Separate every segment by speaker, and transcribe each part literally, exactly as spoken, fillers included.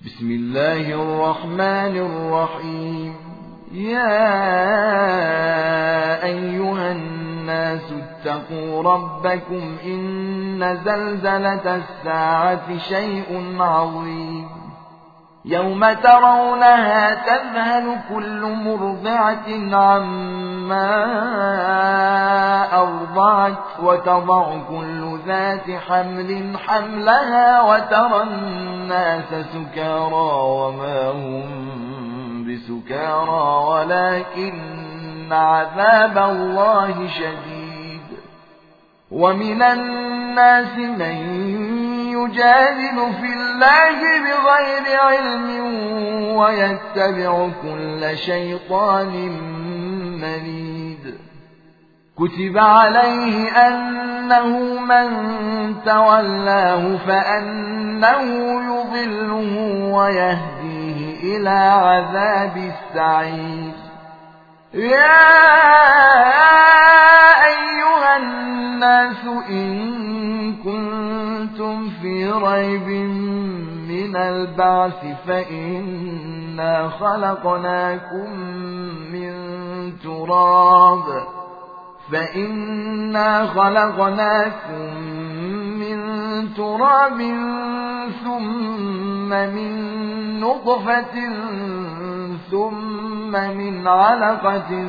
Speaker 1: بسم الله الرحمن الرحيم. يا أيها الناس اتقوا ربكم إن زلزلة الساعة شيء عظيم يوم ترونها تذهل كل مرضعة عما أرضعت وتضع كل ذات حمل حملها وترى الناس سكارى وما هم بسكارى ولكن عذاب الله شديد. ومن الناس من يجادل في الله بغير علم ويتبع كل شيطان مريد. كتب عليه أنه من تولاه فأنه يضله ويهديه إلى عذاب السعير. يا أيها الناس إن كنتم في ريب من البعث فإنا خلقناكم من تراب فإنا خلقناكم من تراب ثم من نطفة ثم من علقة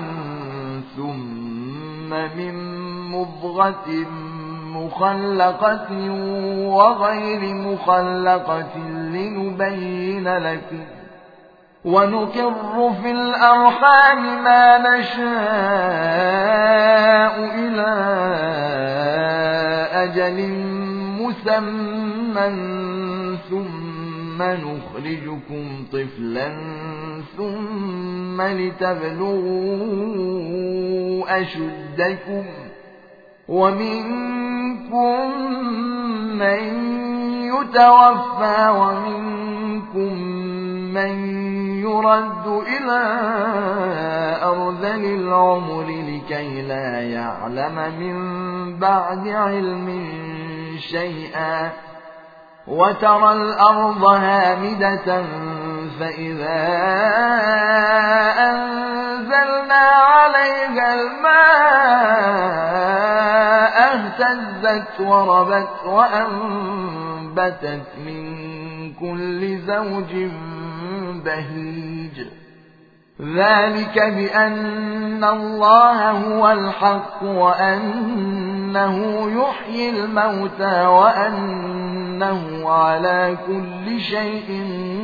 Speaker 1: ثم من مضغة مخلقة وغير مخلقة لنبين لكم ونقر في الأرحام ما نشاء إلى أجل مسمى ثم نخرجكم طفلا ثم لتبلغوا أشدكم ومنكم من يتوفى ومنكم من يرد إلى أرذل العمر لكي لا يعلم من بعد علم شيئا. وترى الأرض هامدة فإذا أنزلنا عليها الماء اهتزت وربت وأنبتت من كل زوج بهيج. ذلك بأن الله هو الحق وأنه يحيي الموتى وأنه على كل شيء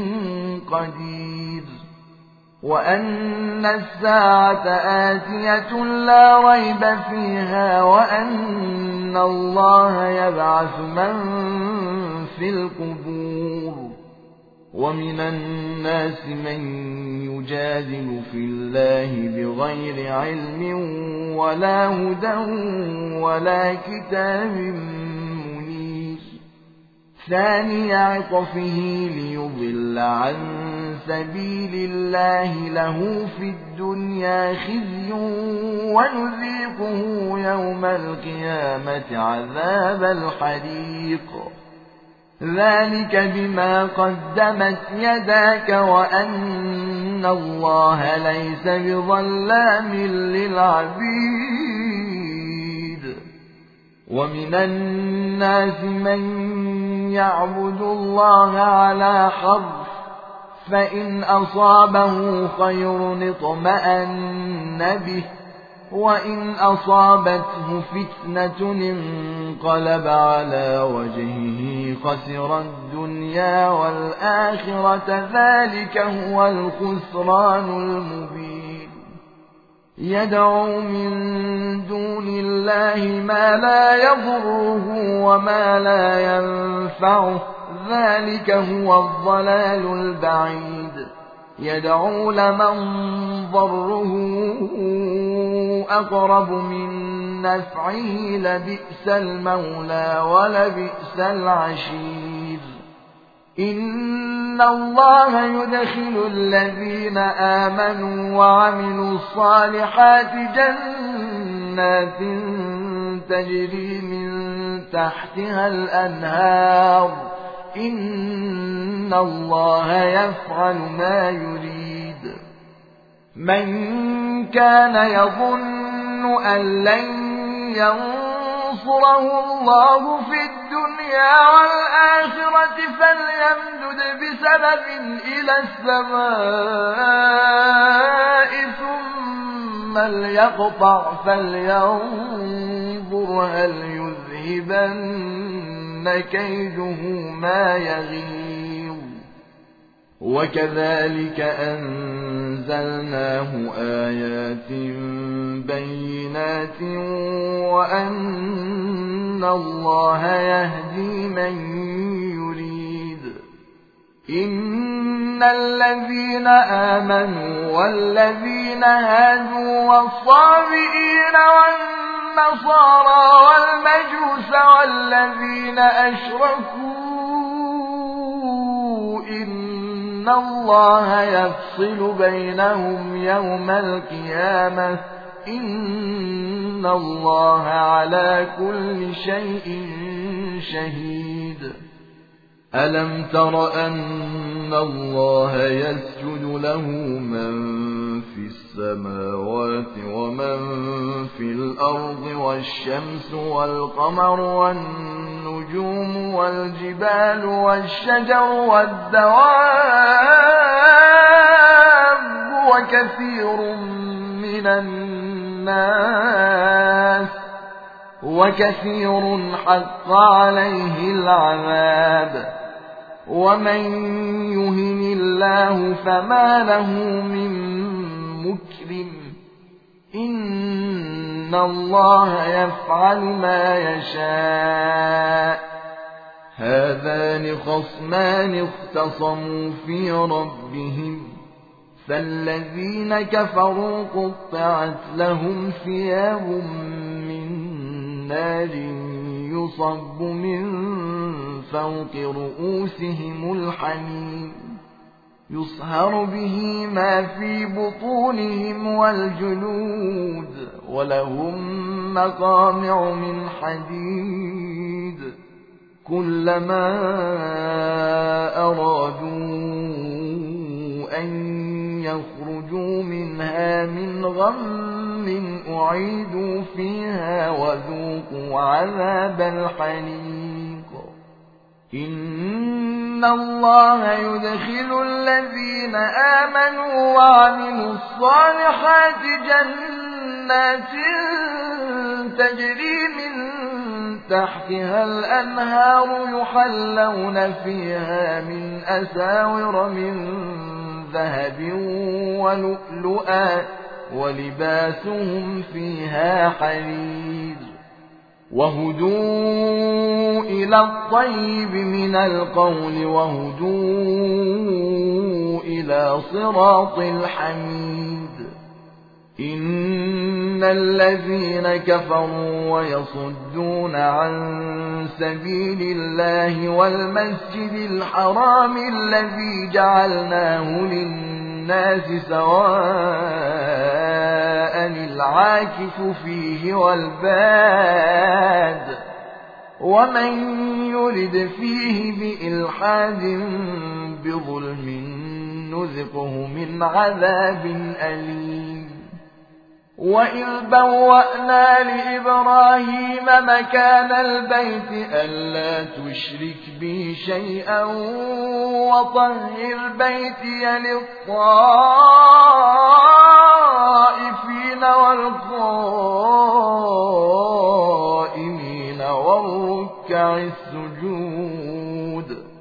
Speaker 1: قدير وأن الساعة آتية لا ريب فيها وأن الله يبعث من في القبور. ومن الناس من يجادل في الله بغير علم ولا هدى ولا كتاب منير. ثاني عطفه ليضل عن سبيل الله له في الدنيا خزي ونذيقه يوم القيامة عذاب الحريق. ذلك بما قدمت يداك وأن الله ليس بظلام للعبيد. ومن الناس من يعبد الله على حرف فإن أصابه خير اطمأن به وإن أصابته فتنة انقلب على وجهه خسر الدنيا والآخرة. ذلك هو الخسران المبين. يدعو من دون الله ما لا يضره وما لا ينفعه. ذلك هو الضلال البعيد. يدعو لمن ضره أقرب من نفعه لبئس المولى ولبئس العشير. إن الله يدخل الذين آمنوا وعملوا الصالحات جنات تجري من تحتها الأنهار إن الله يفعل ما يريد. من كان يظن أن لن ينصره الله في الدنيا والآخرة فليمدد بسبب إلى السماء ثم ليقطع فلينظر هل يذهبن كيده ما يغيظ. وكذلك أنزلناه آيات بينات وأن الله يهدي من يريد. إن الذين آمنوا والذين هادوا والصابئين والنصارى والمجوس والذين أشركوا إن الله يفصل بينهم يوم القيامة إن الله على كل شيء شهيد. ألم تر أن الله يسجد له من في السماوات ومن في الأرض والشمس والقمر والنجوم والجبال والشجر والدواب وكثير من الناس وكثير حق عليه العذاب. ومن يهن الله فما له من مكرم إن الله يفعل ما يشاء. هذان خصمان اختصموا في ربهم فالذين كفروا قطعت لهم ثياب من نار يصب من فوق رؤوسهم الحميم يصهر به ما في بطونهم والجلود ولهم مقامع من حديد كلما أرادوا أن يخرجوا منها من غم أعيدوا فيها وذوقوا عذاب الحريق. إن الله يدخل الذين آمنوا وعملوا الصالحات جنات تجري من تحتها الأنهار يحلون فيها من أساور من ذهب ولؤلؤا ولباسهم فيها حرير وهدوا إلى الطيب من القول وهدوا إلى صراط الحميد. إن الذين كفروا ويصدون عن سبيل الله والمسجد الحرام الذي جعلناه للناس سواء العاكف فيه والباد ومن يرد فيه بإلحاد بظلم نذقه من عذاب أليم. وإذ بوأنا لإبراهيم مكان البيت ألا تشرك بي شيئا وطهر بيتي للطائفين والقائمين والركع السجود.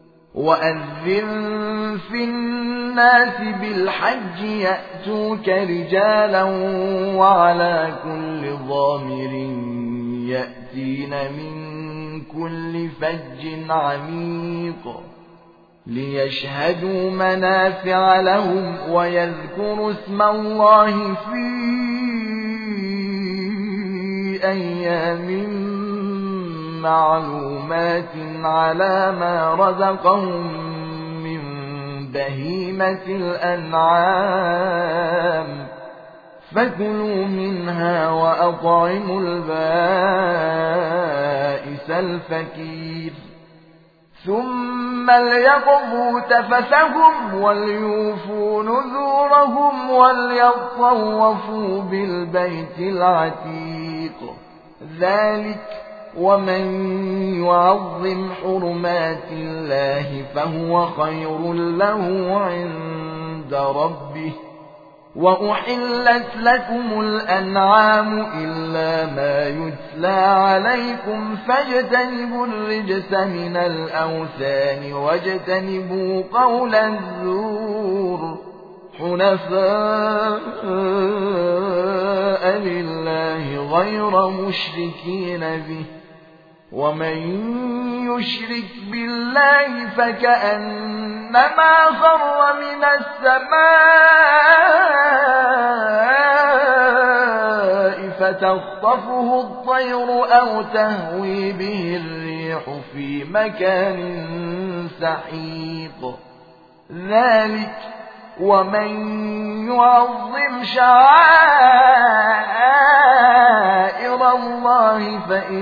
Speaker 1: وأذن في الناس بالحج يأتوك رجالا وعلى كل ضامر يأتين من كل فج عميق ليشهدوا منافع لهم ويذكروا اسم الله في أيام معلومات على ما رزقهم من بهيمة الأنعام فكلوا منها وأطعموا البائس الفقير. ثم ليقضوا تفثهم وليوفوا نذورهم وليطوفوا بالبيت العتيق. ذلك ومن يعظم حرمات الله فهو خير له عند ربه. وأحلت لكم الأنعام إلا ما يتلى عليكم فاجتنبوا الرجس من الأوثان واجتنبوا قول الزور حنفاء لله غير مشركين به. ومن يشرك بالله فكأنما خر من السماء فتخطفه الطير أو تهوي به الريح في مكان سحيق. ذلك ومن يعظم شعائر الله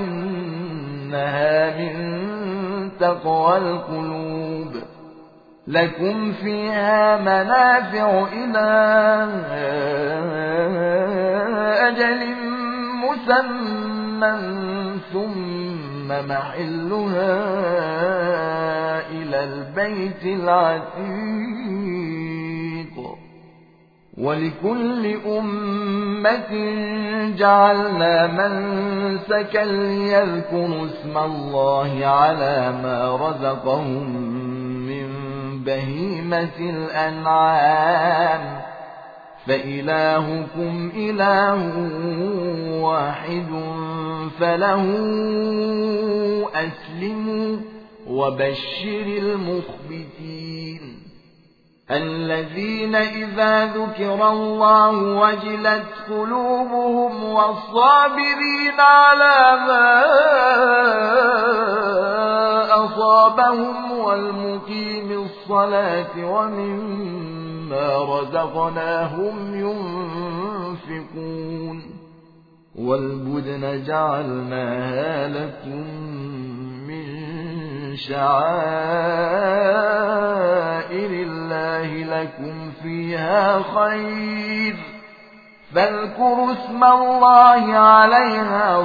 Speaker 1: فإنها من تقوى القلوب. لكم فيها منافع إلى أجل مسمى ثم محلها إلى البيت العتيق. ولكل أمة جعلنا منسكا ليذكروا اسم الله على ما رزقهم من بهيمة الأنعام فإلهكم إله واحد فله أسلموا وبشر المخبتين الذين إذا ذكر الله وجلت قلوبهم والصابرين على ما أصابهم والمقيم الصلاة ومما رزقناهم ينفقون. والبدن جعلناها لكم من شعائر الله لكم فيها خير فاذكروا اسم الله عليها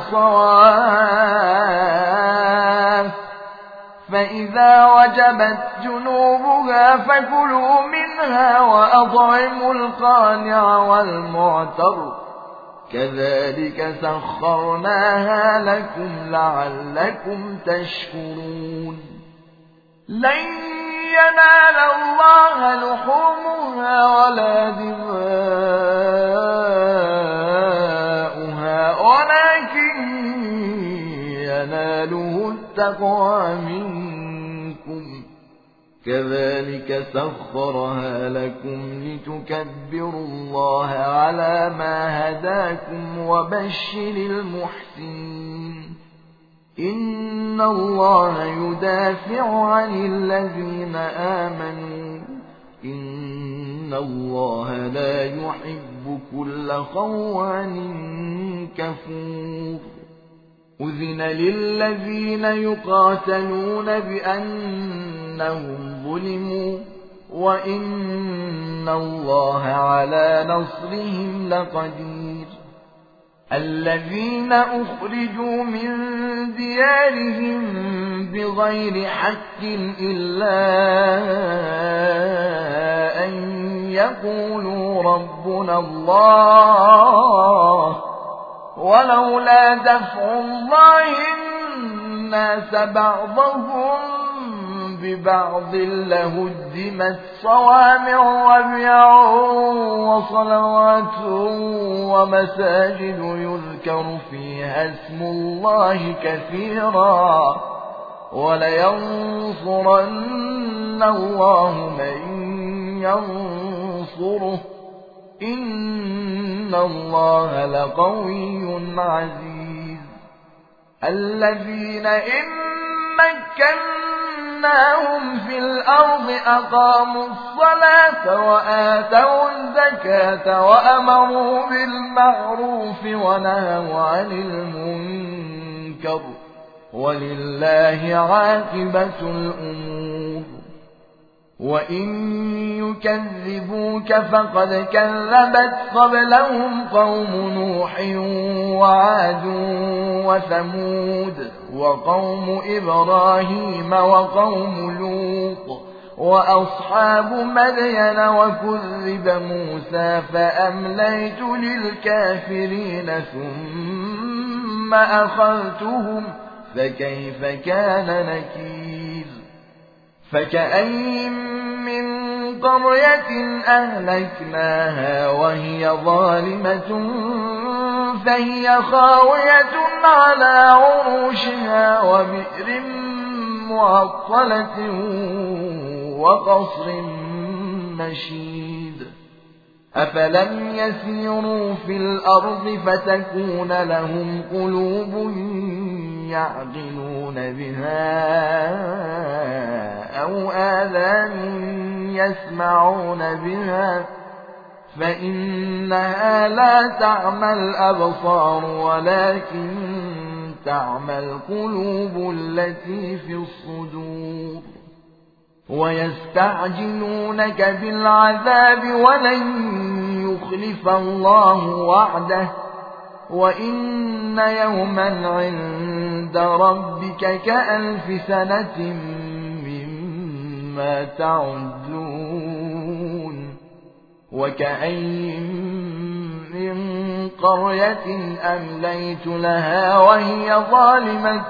Speaker 1: صواف. فإذا وجبت جنوبها فكلوا منها وأطعموا القانع والمعتر كذلك سخرناها لكم لعلكم تشكرون. لن ينال الله لحومها ولا دماؤها ولكن يناله التقوى منكم. كذلك سخرها لكم لتكبروا الله على ما هداكم وبشر المحسنين. إن الله يدافع عن الذين آمنوا إن الله لا يحب كل خوان كفور. أذن للذين يقاتلون بأنهم ظلموا وإن الله على نصرهم لقدير. الذين أخرجوا من ديارهم بغير حق إلا أن يقولوا ربنا الله ولولا دفع الله الناس بعضهم ببعض لهدمت صوامع وبيع وصلوات ومساجد يذكر فيها اسم الله كثيرا ولينصرن الله من ينصره إن الله لقوي عزيز. الذين إن مكناهم في الأرض أقاموا الصلاة وآتوا الزكاة وأمروا بالمعروف ونهوا عن المنكر ولله عاقبة الأمور. وإن يكذبوك فقد كذبت قبلهم قوم نوح وعاد وثمود وقوم إبراهيم وقوم لوط وأصحاب مدين وكذب موسى فأمليت للكافرين ثم أخذتهم فكيف كان نكير. فكأين من قرية أهلكناها وهي ظالمة فهي خاوية على عروشها وبئر معطلة وقصر مشيد. أفلم يسيروا في الأرض فتكون لهم قلوب يعقلون بها أو آذان يسمعون بها فإنها لا تعمى الأبصار ولكن تعمى القلوب التي في الصدور. ويستعجلونك بالعذاب ولن يخلف الله وعده وإن يوما عند ربك كألف سنة مما تعدون. وكأين من قرية أمليت لها وهي ظالمة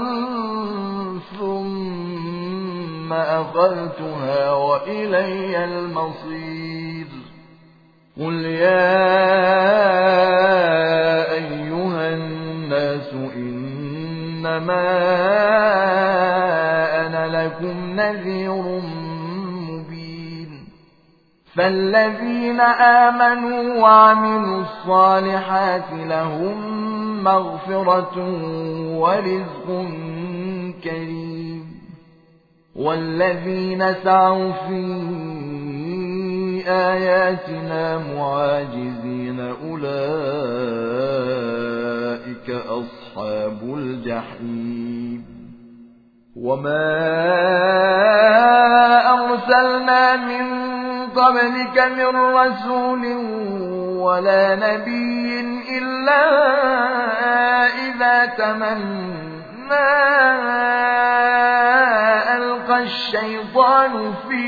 Speaker 1: ثم أخذتها وإلي المصير. قل يا أيها الناس إنما أنا لكم نذير مبين. فالذين آمنوا وعملوا الصالحات لهم مغفرة ورزق كريم. والذين سعوا في آياتنا معاجزين أولئك أصحاب الجحيم. وما أرسلنا من قبلك من رسول ولا نبي إلا إذا تمنى ألقى الشيطان في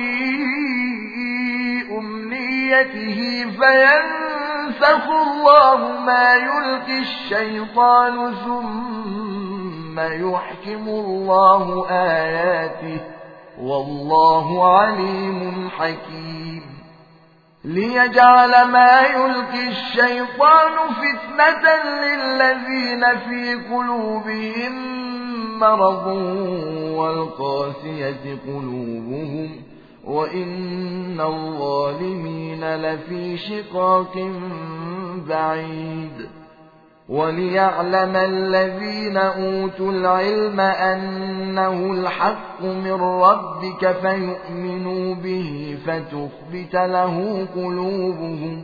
Speaker 1: أمنيته فينسخ الله ما يلقي الشيطان ثم يحكم الله آياته والله عليم حكيم. ليجعل ما يلقي الشيطان فتنة للذين في قلوبهم مرض والقاسية قلوبهم وإن الظالمين لفي شقاق بعيد. وليعلم الذين أوتوا العلم أنه الحق من ربك فيؤمنوا به فتخبت له قلوبهم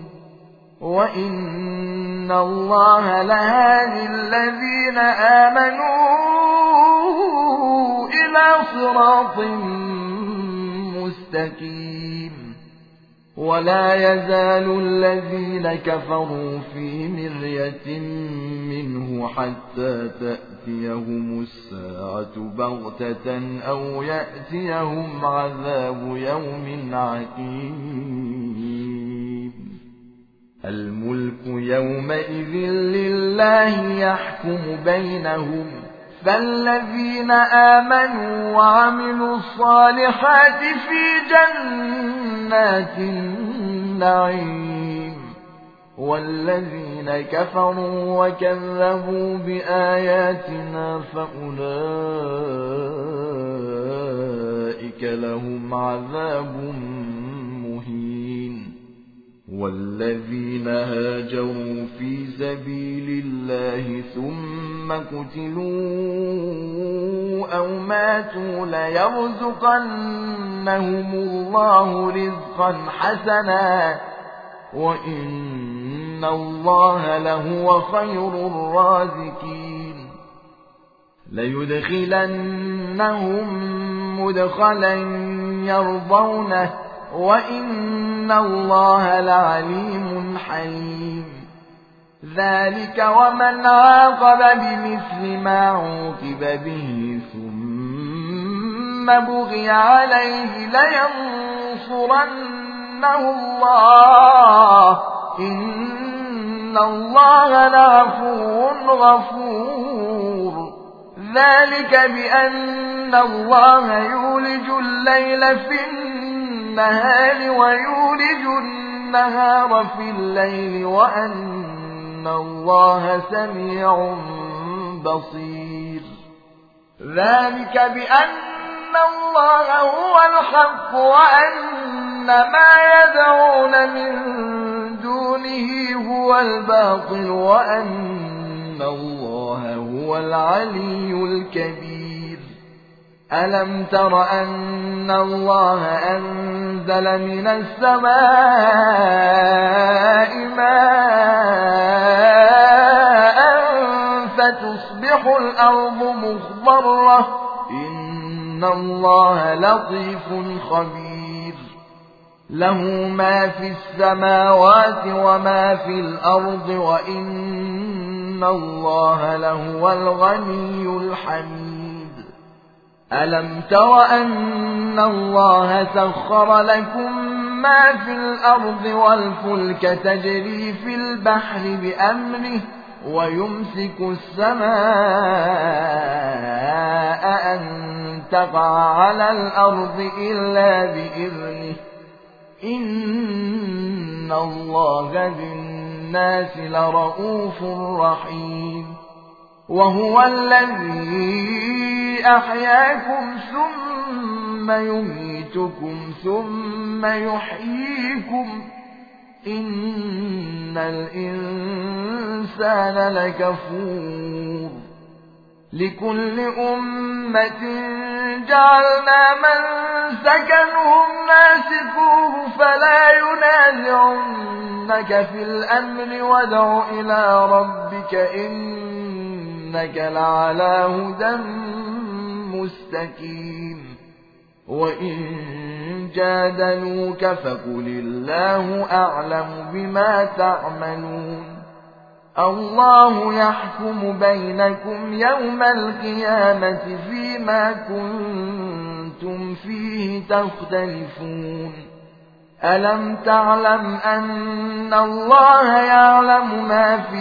Speaker 1: وإن الله لهادي الذين آمنوا إلى صراط مستقيم. ولا يزال الذين كفروا في مرية منه حتى تأتيهم الساعة بغتة أو يأتيهم عذاب يوم عقيم. الملك يومئذ لله يحكم بينهم فالذين آمنوا وعملوا الصالحات في جنات النعيم والذين كفروا وكذبوا بآياتنا فأولئك لهم عذاب مهين. والذين هاجروا في سبيل الله ثم قتلوا أو ماتوا ليرزقنهم الله رزقا حسنا وإن الله لهو خير الرازقين. ليدخلنهم مدخلا يرضونه وإن الله لعليم حليم. ذلك ومن عاقب بمثل ما عوقب به ثم بغي عليه لينصرنه الله إن الله لعفو غفور. ذلك بأن الله يولج الليل في النهار ويولج النهار في الليل وأن الله سميع بصير. ذلك بأن الله هو الحق وأن ما يدعون من دونه هو الباطل وأن الله هو العلي الكبير. ألم تر أن الله أنزل من السماء ماء فتصبح الأرض مخضرة إن الله لطيف خبير. له ما في السماوات وما في الأرض وإن الله لهو الغني الحميد. ألم تر أن الله سخر لكم ما في الأرض والفلك تجري في البحر بأمره ويمسك السماء أن تقع على الأرض إلا بإذنه إن الله بالناس لرؤوف رحيم. وهو الذي أحياكم ثم يميتكم ثم يحييكم إن الإنسان لكفور. لكل أمة جعلنا منسكنهم ناسكوه فلا ينازعنك في الأمر وادع إلى ربك إنك لعلى هدى مستقيم. وإن جادلوك فقل الله أعلم بما تعملون. الله يحكم بينكم يوم القيامة فيما كنتم فيه تختلفون. ألم تعلم أن الله يعلم ما في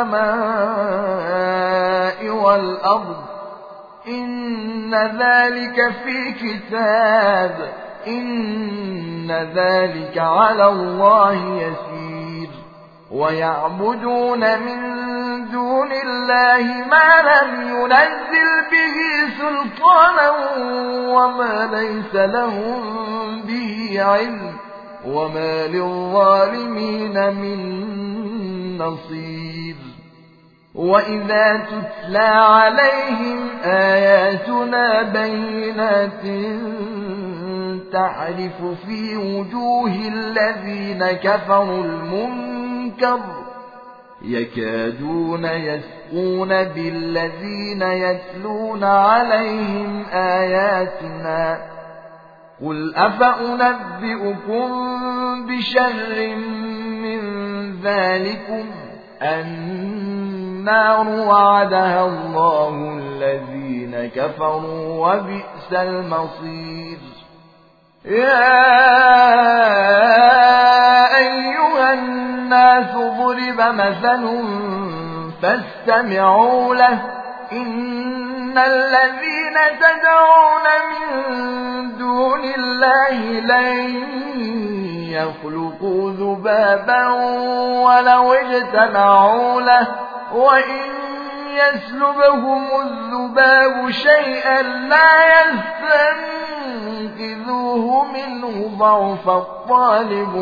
Speaker 1: السماء والأرض إن ذلك في كتاب إن ذلك على الله يسير. ويعبدون من دون الله ما لم ينزل به سلطانا وما ليس لهم به علم وما للظالمين من نصير. وإذا تتلى عليهم آياتنا بينات تعرف في وجوه الذين كفروا المنكر يكادون يسقون بالذين يتلون عليهم آياتنا. قل أفأنبئكم بشر من ذلكم النار وعدها الله الذين كفروا وبئس المصير. يا أيها الناس ضرب مثل فاستمعوا له إن الذين تدعون من دون الله لن يخلقوا ذبابا ولو اجتمعوا له وإن يسلبهم الذباب شيئا لا يستنقذوه منه ضعف الطالب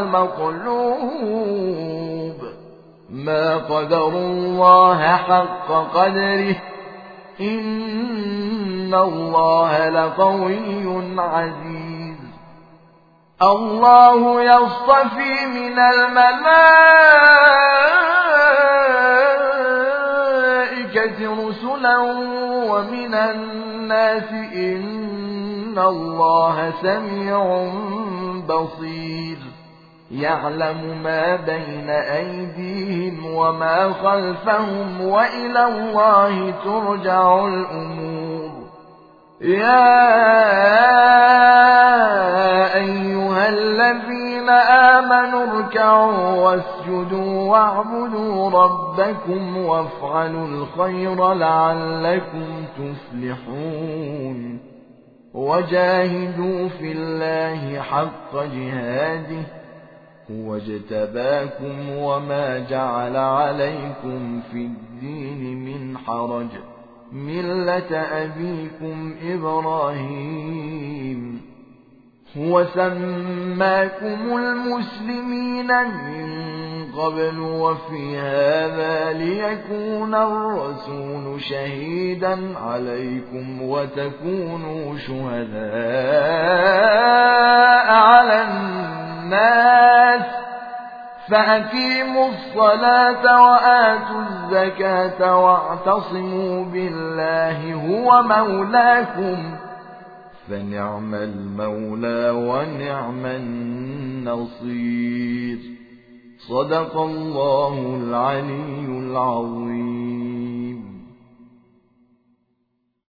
Speaker 1: والمطلوب. ما قدروا الله حق قدره إن الله لقوي عزيز. الله يصطفي من الملائكة رسلا رسولا ومن الناس إن الله سميع بصير يعلم ما بين أيديهم وما خلفهم وإلى الله ترجع الأمور يا أيها الذين آمنوا اركعوا واسجدوا واعبدوا ربكم وافعلوا الخير لعلكم تفلحون وجاهدوا في الله حق جهاده هو اجتباكم وما جعل عليكم في الدين من حرج ملة أبيكم إبراهيم هو سماكم المسلمين من قبل وفي هذا ليكون الرسول شهيدا عليكم وتكونوا شهداء على الناس فأقيموا الصلاة وآتوا الزكاة واعتصموا بالله هو مولاكم فنعم المولى ونعم النصير صدق الله العلي العظيم.